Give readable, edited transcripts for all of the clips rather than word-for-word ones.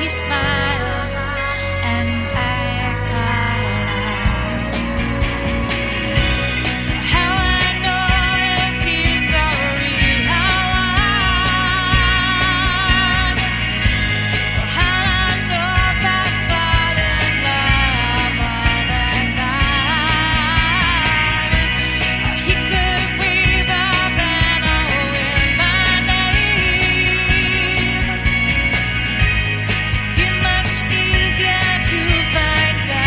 smiled, and I collapsed. How I know if he's the real one? How I know if I fall in love all the time? Or he could weave a banner with my name. Be much easier to find out.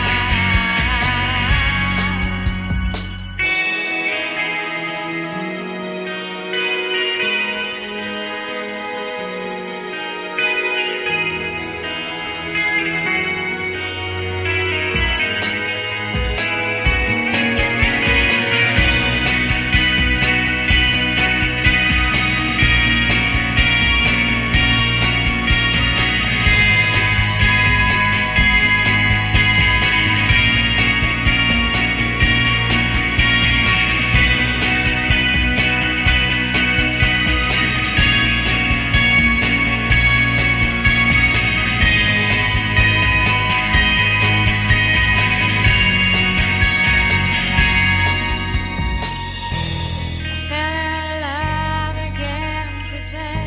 Fell in love again today.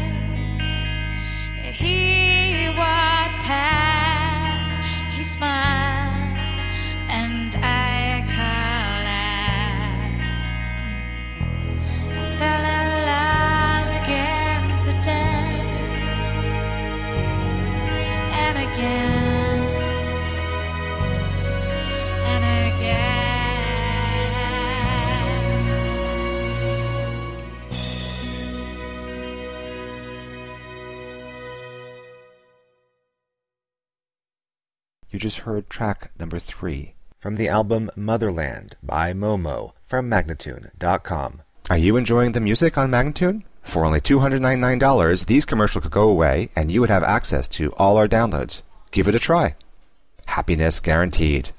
He walked past, he smiled, and I collapsed. I fell in love again today, and again, and again. You just heard track number 3 from the album Motherland by Momo from Magnatune.com. Are you enjoying the music on Magnatune? For only $299, these commercials could go away and you would have access to all our downloads. Give it a try. Happiness guaranteed.